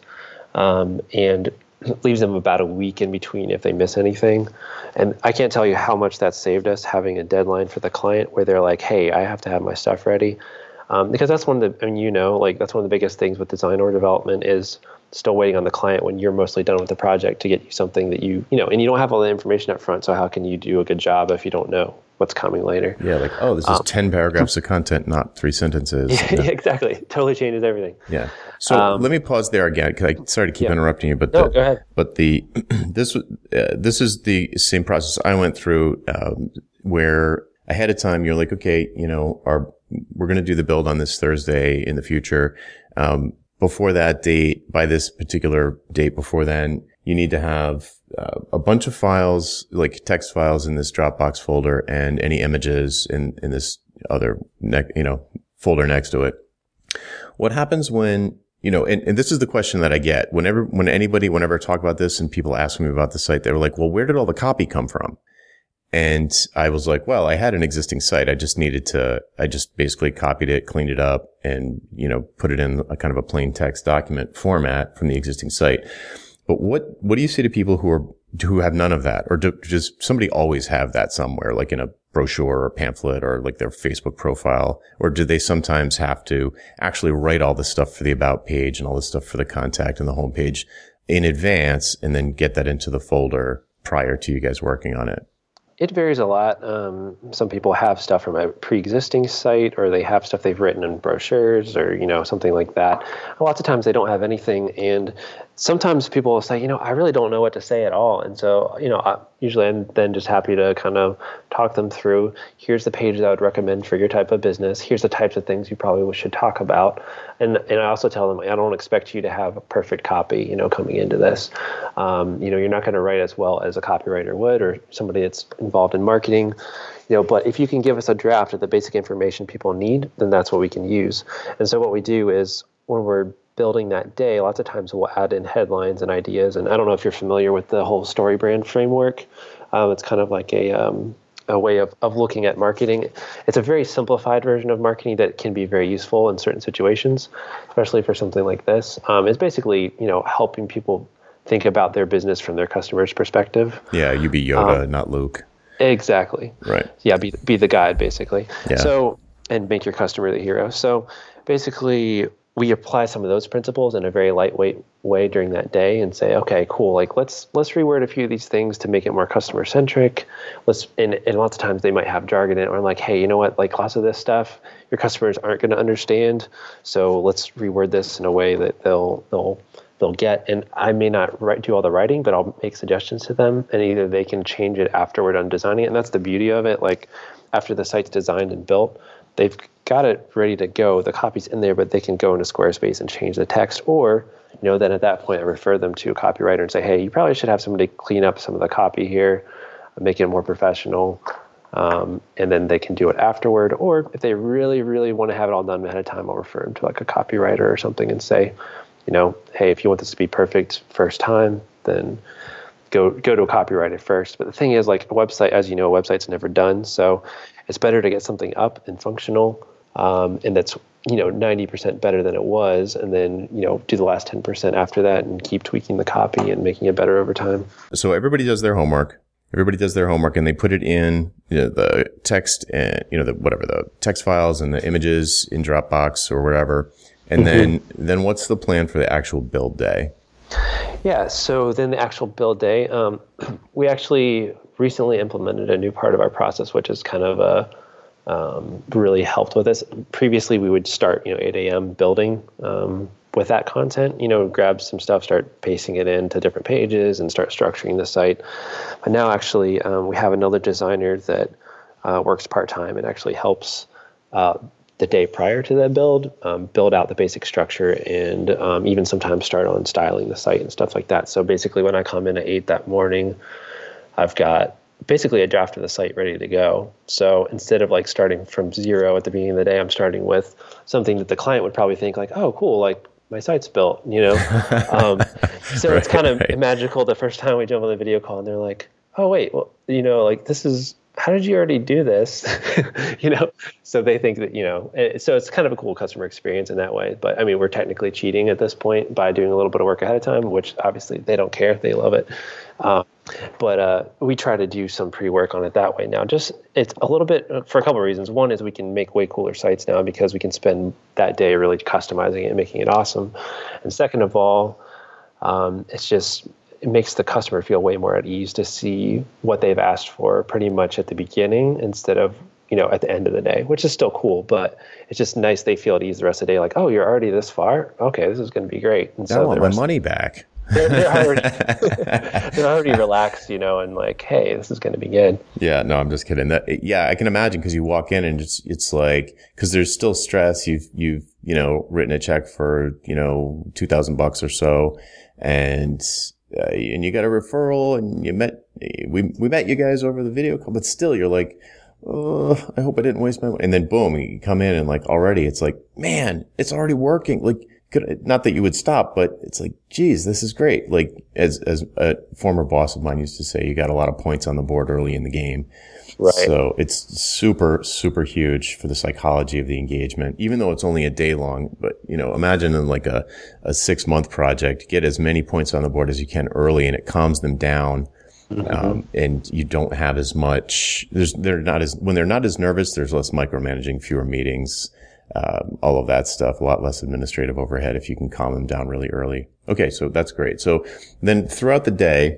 um, and leaves them about a week in between if they miss anything. And I can't tell you how much that saved us, having a deadline for the client where they're like, hey, I have to have my stuff ready. Um, because that's one of the, and you know, like that's one of the biggest things with design or development is still waiting on the client when you're mostly done with the project to get you something that you, you know, and you don't have all the information up front. So how can you do a good job if you don't know what's coming later? Yeah, like, oh, this is um, ten paragraphs of content, not three sentences. Yeah, exactly. Totally changes everything. Yeah. So um, let me pause there again, because I sorry to keep yeah. interrupting you, but no, the, go ahead. But the this uh, this is the same process I went through, um, where ahead of time you're like, okay, you know, our we're going to do the build on this Thursday in the future. Um, before that date, by this particular date before then, you need to have uh, a bunch of files, like text files in this Dropbox folder and any images in, in this other, ne- you know, folder next to it. What happens when, you know, and, and this is the question that I get whenever, when anybody, whenever I talk about this and people ask me about the site, they were like, well, where did all the copy come from? And I was like, well, I had an existing site. I just needed to, I just basically copied it, cleaned it up, and, you know, put it in a kind of a plain text document format from the existing site. But what, what do you say to people who are, who have none of that? Or do, does somebody always have that somewhere, like in a brochure or pamphlet or like their Facebook profile? Or do they sometimes have to actually write all this stuff for the about page and all this stuff for the contact and the home page in advance and then get that into the folder prior to you guys working on it? It varies a lot. Um, some people have stuff from a pre-existing site, or they have stuff they've written in brochures, or you know something like that. Lots of times they don't have anything, and sometimes people will say, you know, I really don't know what to say at all. And so, you know, I, usually I'm then just happy to kind of talk them through. Here's the page that I would recommend for your type of business. Here's the types of things you probably should talk about. And and I also tell them, I don't expect you to have a perfect copy, you know, coming into this. Um, you know, you're not going to write as well as a copywriter would, or somebody that's involved in marketing. You know, but if you can give us a draft of the basic information people need, then that's what we can use. And so what we do is when we're building that day, lots of times we'll add in headlines and ideas. And I don't know if you're familiar with the whole StoryBrand framework. Um, it's kind of like a um, a way of, of looking at marketing. It's a very simplified version of marketing that can be very useful in certain situations, especially for something like this. Um, it's basically, you know, helping people think about their business from their customer's perspective. Yeah, you be Yoda, um, not Luke. Exactly. Right. Yeah, be be the guide, basically. Yeah. So, and make your customer the hero. So basically, we apply some of those principles in a very lightweight way during that day and say, okay, cool, like let's let's reword a few of these things to make it more customer centric. Let's and, and lots of times they might have jargon in it, or like, hey, you know what, like lots of this stuff your customers aren't going to understand. So let's reword this in a way that they'll they'll they'll get. And I may not write, do all the writing, but I'll make suggestions to them, and either they can change it after we're done designing it. And that's the beauty of it. Like after the site's designed and built, they've got it ready to go. The copy's in there, but they can go into Squarespace and change the text. Or, you know, then at that point I refer them to a copywriter and say, hey, you probably should have somebody clean up some of the copy here, make it more professional. Um, and then they can do it afterward. Or if they really, really want to have it all done ahead of time, I'll refer them to like a copywriter or something and say, you know, hey, if you want this to be perfect first time, then go go to a copywriter first. But the thing is, like a website, as you know, a website's never done. So it's better to get something up and functional, um, and that's, you know, ninety percent better than it was, and then, you know, do the last ten percent after that and keep tweaking the copy and making it better over time. So everybody does their homework. Everybody does their homework and they put it in, you know, the text and, you know, the, whatever, the text files and the images in Dropbox or wherever. And then, mm-hmm. then what's the plan for the actual build day? Yeah, so then the actual build day, um, we actually recently implemented a new part of our process, which is kind of a um, really helped with this. Previously, we would start, you know, eight a.m. building um, with that content, you know, grab some stuff, start pasting it into different pages and start structuring the site. But now actually um, we have another designer that uh, works part-time and actually helps uh, the day prior to that build, um, build out the basic structure, and um, even sometimes start on styling the site and stuff like that. So basically when I come in at eight that morning, I've got basically a draft of the site ready to go. So instead of like starting from zero at the beginning of the day, I'm starting with something that the client would probably think like, oh, cool, like my site's built, you know? um, so right, it's kind of right. magical the first time we jump on the video call and they're like, oh, wait, well, you know, like this is, how did you already do this? you know, so they think that, you know, so it's kind of a cool customer experience in that way. But I mean, we're technically cheating at this point by doing a little bit of work ahead of time, which obviously they don't care. They love it. Um, but uh, we try to do some pre-work on it that way now. Just it's a little bit for a couple of reasons. One is we can make way cooler sites now because we can spend that day really customizing it and making it awesome. And second of all, um, it's just it makes the customer feel way more at ease to see what they've asked for pretty much at the beginning instead of, you know, at the end of the day, which is still cool, but it's just nice they feel at ease the rest of the day. Like, oh, you're already this far? Okay, this is going to be great. And I so want my money back. They're, they're, already, they're already relaxed, you know, and like, hey, this is going to be good. Yeah, no, I'm just kidding. That, yeah, I can imagine because you walk in and it's, it's like, because there's still stress. You've, you've, you know, written a check for, you know, two thousand bucks or so. And, uh, and you got a referral and you met, we, we met you guys over the video call, but still you're like, oh, I hope I didn't waste my money. And then boom, you come in and like already it's like, man, it's already working. Like, Could, not that you would stop, but it's like, geez, this is great. Like, as, as a former boss of mine used to say, you got a lot of points on the board early in the game. Right. So it's super, super huge for the psychology of the engagement, even though it's only a day long. But, you know, imagine in like a, a six month project, get as many points on the board as you can early and it calms them down. Mm-hmm. Um, and you don't have as much, there's, they're not as, when they're not as nervous, there's less micromanaging, fewer meetings. Um, all of that stuff, a lot less administrative overhead if you can calm them down really early. Okay, so that's great. So then throughout the day,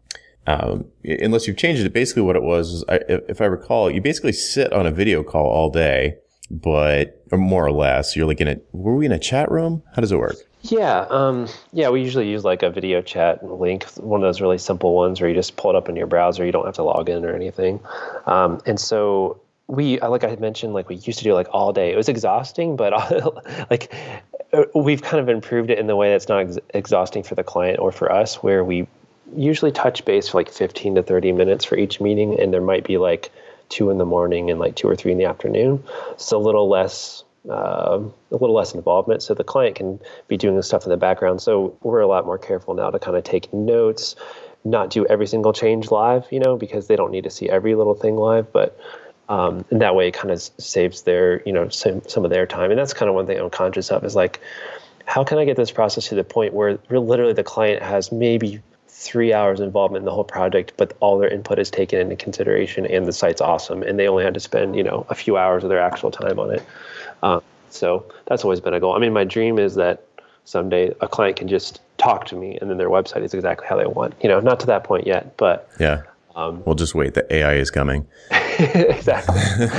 um, unless you've changed it, basically what it was is, I, if I recall, you basically sit on a video call all day, but or more or less, you're like in a, were we in a chat room? How does it work? Yeah, um, yeah, we usually use like a video chat link, one of those really simple ones where you just pull it up in your browser, you don't have to log in or anything. Um, and so we, like I mentioned, like we used to do like all day. It was exhausting, but like we've kind of improved it in the way that's not ex- exhausting for the client or for us, where we usually touch base for like fifteen to thirty minutes for each meeting. And there might be like two in the morning and like two or three in the afternoon. So a little less, uh, a little less involvement. So the client can be doing the stuff in the background. So we're a lot more careful now to kind of take notes, not do every single change live, you know, because they don't need to see every little thing live, but Um, and that way it kind of saves their, you know, some, some of their time. And that's kind of one thing I'm conscious of is like, how can I get this process to the point where literally the client has maybe three hours involvement in the whole project, but all their input is taken into consideration and the site's awesome. And they only had to spend, you know, a few hours of their actual time on it. Um, so that's always been a goal. I mean, my dream is that someday a client can just talk to me and then their website is exactly how they want, you know, not to that point yet, but yeah. Um, we'll just wait. The A I is coming. Exactly.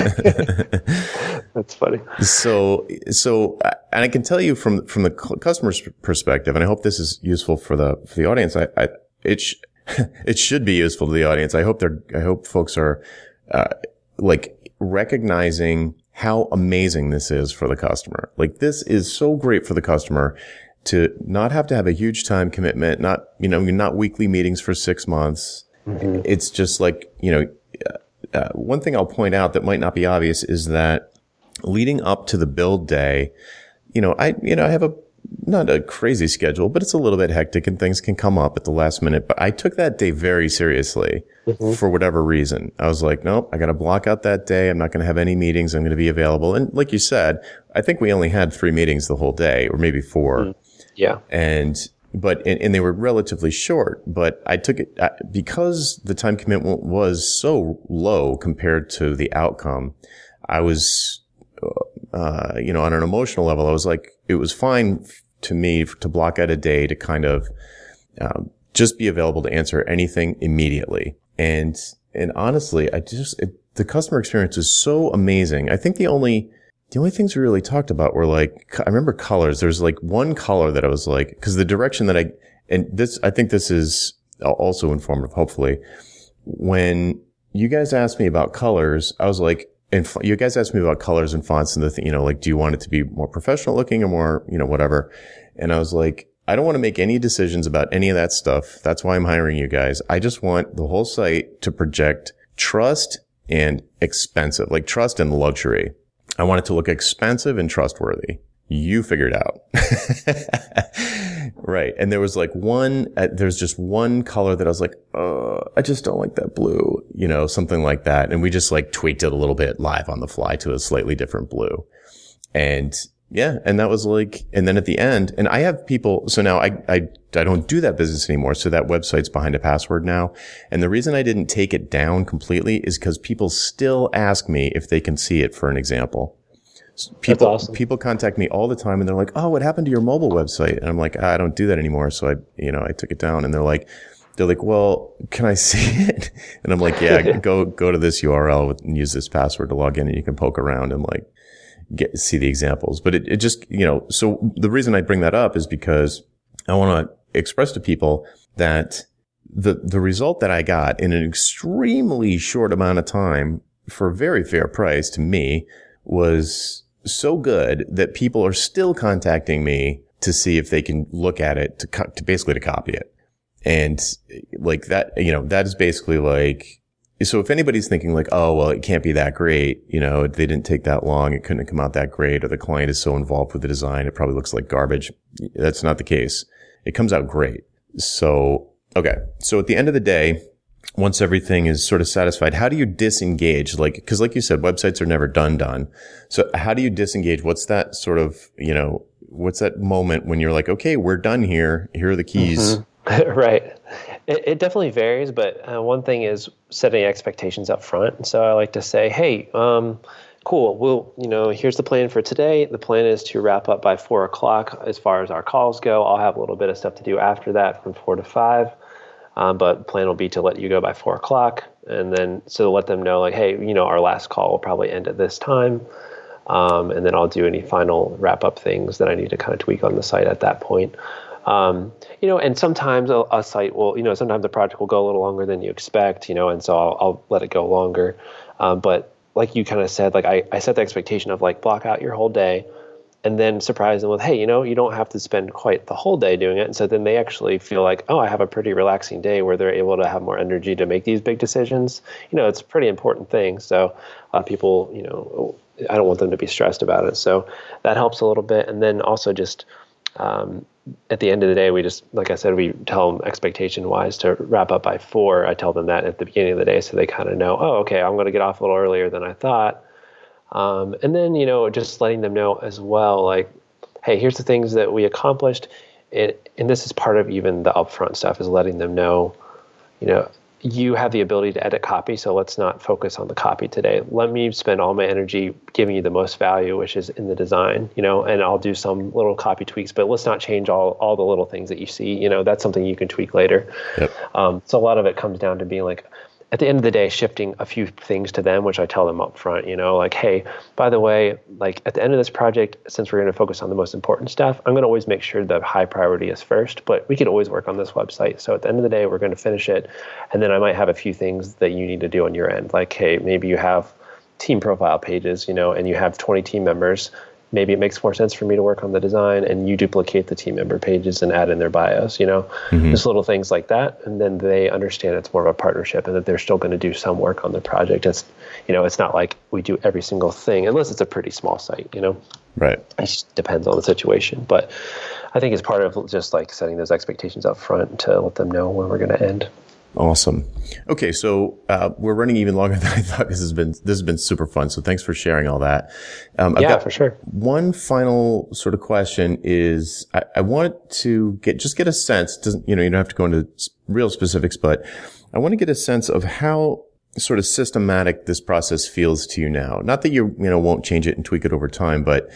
That's funny. So, so, and I can tell you from from the customer's perspective, and I hope this is useful for the for the audience. I, I it sh- it should be useful to the audience. I hope they're. I hope folks are uh, like recognizing how amazing this is for the customer. Like this is so great for the customer to not have to have a huge time commitment. Not you know not weekly meetings for six months. Mm-hmm. It's just like, you know, uh, one thing I'll point out that might not be obvious is that leading up to the build day, you know, I, you know, I have a, not a crazy schedule, but it's a little bit hectic and things can come up at the last minute. But I took that day very seriously mm-hmm. for whatever reason. I was like, nope, I got to block out that day. I'm not going to have any meetings. I'm going to be available. And like you said, I think we only had three meetings the whole day or maybe four. Mm. Yeah. And But, and, and they were relatively short, but I took it, uh, because the time commitment was so low compared to the outcome. I was, uh, you know, on an emotional level, I was like, it was fine to me to block out a day to kind of, um, just be available to answer anything immediately. And, and honestly, I just, it, the customer experience is so amazing. I think the only, The only things we really talked about were like, I remember colors. There's like one color that I was like, cause the direction that I, and this, I think this is also informative, hopefully. When you guys asked me about colors, I was like, and you guys asked me about colors and fonts and the thing, you know, like, do you want it to be more professional looking or more, you know, whatever. And I was like, I don't want to make any decisions about any of that stuff. That's why I'm hiring you guys. I just want the whole site to project trust and expensive, like trust and luxury. I want it to look expensive and trustworthy. You figured out. Right. And there was like one, uh, there's just one color that I was like, uh, I just don't like that blue, you know, something like that. And we just like tweaked it a little bit live on the fly to a slightly different blue. And yeah, and that was like, and then at the end, and I have people, so now I, I, I don't do that business anymore. So that website's behind a password now. And the reason I didn't take it down completely is because people still ask me if they can see it for an example. People, That's awesome. People contact me all the time and they're like, oh, what happened to your mobile website? And I'm like, I don't do that anymore. So I, you know, I took it down and they're like, they're like, well, can I see it? And I'm like, yeah, go, go to this U R L and use this password to log in and you can poke around and like get, see the examples. But it, it just, you know, so the reason I bring that up is because I want to express to people that the, the result that I got in an extremely short amount of time for a very fair price to me was so good that people are still contacting me to see if they can look at it to, co- to basically to copy it. And like that, you know, that is basically like, so if anybody's thinking like, oh, well, it can't be that great, you know, they didn't take that long, it couldn't have come out that great, or the client is so involved with the design, it probably looks like garbage. That's not the case. It comes out great. So, okay. So at the end of the day, once everything is sort of satisfied, how do you disengage? Like, because like you said, websites are never done done. So how do you disengage? What's that sort of, you know, what's that moment when you're like, okay, we're done here. Here are the keys. Mm-hmm. Right. It, it definitely varies, but uh, one thing is setting expectations up front. So I like to say, hey, um, cool. We'll, you know, here's the plan for today. The plan is to wrap up by four o'clock as far as our calls go. I'll have a little bit of stuff to do after that from four to five. Um, but the plan will be to let you go by four o'clock. And then, so let them know like, hey, you know, our last call will probably end at this time. Um, and then I'll do any final wrap up things that I need to kind of tweak on the site at that point. Um, you know, and sometimes a, a site will, you know, sometimes the project will go a little longer than you expect, you know, and so I'll, I'll let it go longer. Um, but like you kind of said, like I, I set the expectation of like block out your whole day and then surprise them with, hey, you know, you don't have to spend quite the whole day doing it. And so then they actually feel like, oh, I have a pretty relaxing day where they're able to have more energy to make these big decisions. You know, it's a pretty important thing. So a lot of people, you know, I don't want them to be stressed about it. So that helps a little bit. And then also just, um, at the end of the day, we just, like I said, we tell them expectation wise to wrap up by four. I tell them that at the beginning of the day so they kind of know, oh, okay, I'm going to get off a little earlier than I thought. Um, and then, you know, just letting them know as well, like, hey, here's the things that we accomplished. And, and this is part of even the upfront stuff is letting them know, you know, you have the ability to edit copy, so let's not focus on the copy today. Let me spend all my energy giving you the most value, which is in the design, you know, and I'll do some little copy tweaks, but let's not change all, all the little things that you see. You know, that's something you can tweak later. Yep. Um, so a lot of it comes down to being like, at the end of the day, shifting a few things to them, which I tell them up front, you know, like, hey, by the way, like at the end of this project, since we're going to focus on the most important stuff, I'm going to always make sure that high priority is first, but we can always work on this website. So at the end of the day, we're going to finish it. And then I might have a few things that you need to do on your end. Like, hey, maybe you have team profile pages, you know, and you have twenty team members. Maybe it makes more sense for me to work on the design and you duplicate the team member pages and add in their bios, you know, mm-hmm. just little things like that. And then they understand it's more of a partnership and that they're still going to do some work on the project. It's, you know, it's not like we do every single thing unless it's a pretty small site, you know, right. It just depends on the situation. But I think it's part of just like setting those expectations up front to let them know when we're going to end. Awesome. Okay, so uh, we're running even longer than I thought. This has been this has been super fun. So thanks for sharing all that. Um, I've yeah, got for sure. One final sort of question is I, I want to get just get a sense. Doesn't you know you don't have to go into real specifics, but I want to get a sense of how sort of systematic this process feels to you now. Not that you you know won't change it and tweak it over time, but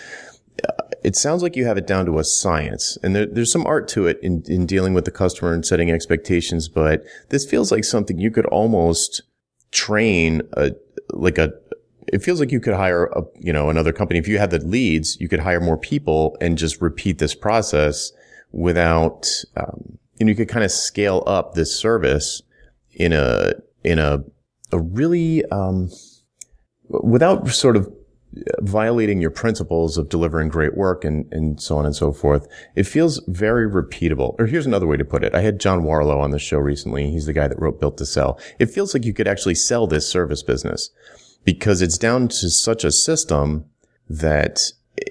it sounds like you have it down to a science, and there, there's some art to it in, in dealing with the customer and setting expectations. But this feels like something you could almost train a, like a, it feels like you could hire a, you know, another company. If you had the leads, you could hire more people and just repeat this process without, um, you know, you could kind of scale up this service in a, in a, a really, um, without sort of violating your principles of delivering great work and, and so on and so forth. It feels very repeatable. Or here's another way to put it. I had John Warlow on the show recently. He's the guy that wrote Built to Sell. It feels like you could actually sell this service business because it's down to such a system that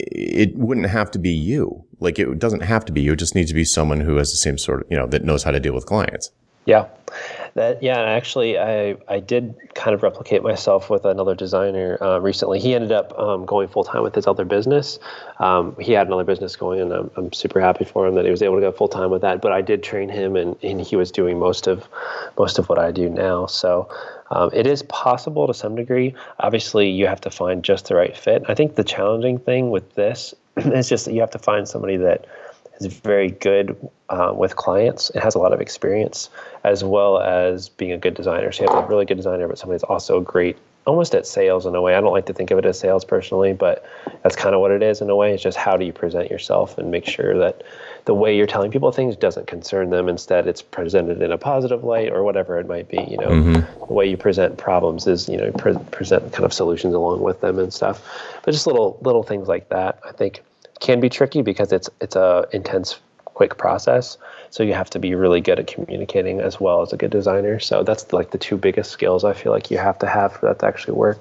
it wouldn't have to be you. Like, it doesn't have to be you. It just needs to be someone who has the same sort of, you know, that knows how to deal with clients. Yeah. That, yeah, actually, I, I did kind of replicate myself with another designer uh, recently. He ended up um, going full-time with his other business. Um, he had another business going, and I'm, I'm super happy for him that he was able to go full-time with that. But I did train him, and, and he was doing most of most of what I do now. So um, it is possible to some degree. Obviously, you have to find just the right fit. I think the challenging thing with this is just that you have to find somebody that is very good uh, with clients and has a lot of experience, as well as being a good designer. So you have to be a really good designer, but somebody that's also great, almost at sales in a way. I don't like to think of it as sales personally, but that's kind of what it is in a way. It's just how do you present yourself and make sure that the way you're telling people things doesn't concern them. Instead, it's presented in a positive light or whatever it might be. You know, mm-hmm. The way you present problems is, you know, pre- present kind of solutions along with them and stuff. But just little little things like that, I think, can be tricky because it's it's a intense, quick process. So you have to be really good at communicating as well as a good designer. So that's like the two biggest skills I feel like you have to have for that to actually work.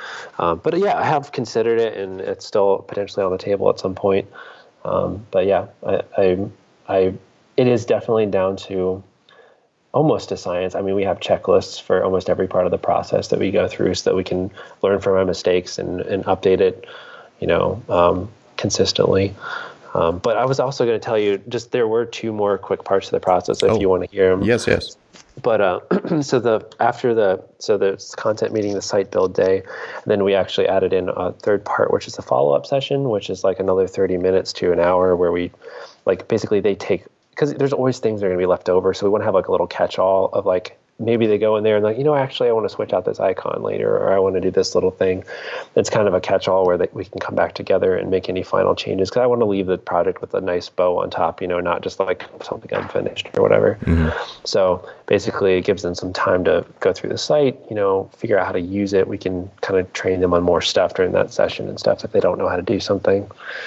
Um, but yeah, I have considered it, and it's still potentially on the table at some point. Um, but yeah, I, I, I, it is definitely down to almost a science. I mean, we have checklists for almost every part of the process that we go through so that we can learn from our mistakes and, and update it, you know, um, consistently. Um, but I was also going to tell you, just there were two more quick parts of the process if oh, you want to hear them. Yes, yes. But uh, so the after the so the content meeting, the site build day, then we actually added in a third part, which is a follow up session, which is like another thirty minutes to an hour, where we, like, basically they take, because there's always things that are going to be left over, so we want to have like a little catch all of like, maybe they go in there and like, you know, actually I want to switch out this icon later, or I want to do this little thing. It's kind of a catch-all where they, we can come back together and make any final changes, because I want to leave the project with a nice bow on top, you know, not just like something unfinished or whatever. Mm-hmm. So basically it gives them some time to go through the site, you know, figure out how to use it. We can kind of train them on more stuff during that session and stuff if they don't know how to do something.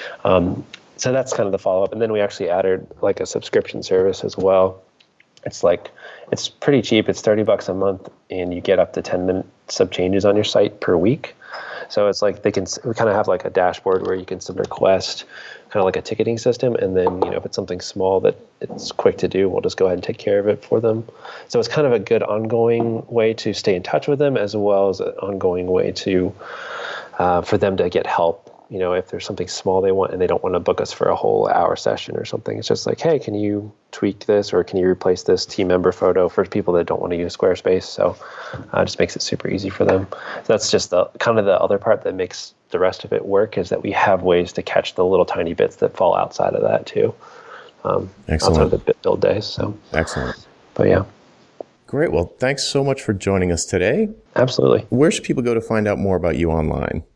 Um, so that's kind of the follow-up. And then we actually added like a subscription service as well. It's like, it's pretty cheap. It's thirty bucks a month, and you get up to ten minutes of changes on your site per week. So it's like they can, we kind of have like a dashboard where you can submit a request, kind of like a ticketing system. And then, you know, if it's something small that it's quick to do, we'll just go ahead and take care of it for them. So it's kind of a good ongoing way to stay in touch with them, as well as an ongoing way to, uh, for them to get help. You know, if there's something small they want and they don't want to book us for a whole hour session or something, it's just like, hey, can you tweak this, or can you replace this team member photo for people that don't want to use Squarespace? So uh, it just makes it super easy for them. So that's just the kind of the other part that makes the rest of it work, is that we have ways to catch the little tiny bits that fall outside of that too. Um, Excellent. Outside of the build days. So excellent. But yeah. Great. Well, thanks so much for joining us today. Absolutely. Where should people go to find out more about you online?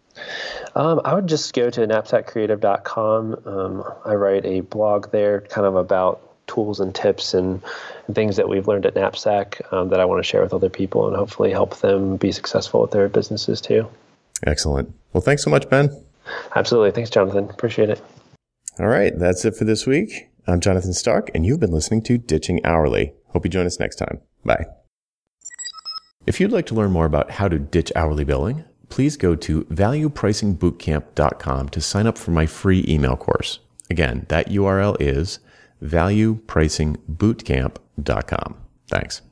Um, I would just go to knapsack creative dot com. Um, I write a blog there kind of about tools and tips and, and things that we've learned at Knapsack um, that I want to share with other people and hopefully help them be successful with their businesses too. Excellent. Well, thanks so much, Ben. Absolutely. Thanks, Jonathan. Appreciate it. All right. That's it for this week. I'm Jonathan Stark, and you've been listening to Ditching Hourly. Hope you join us next time. Bye. If you'd like to learn more about how to ditch hourly billing, please go to value pricing bootcamp dot com to sign up for my free email course. Again, that U R L is value pricing bootcamp dot com. Thanks.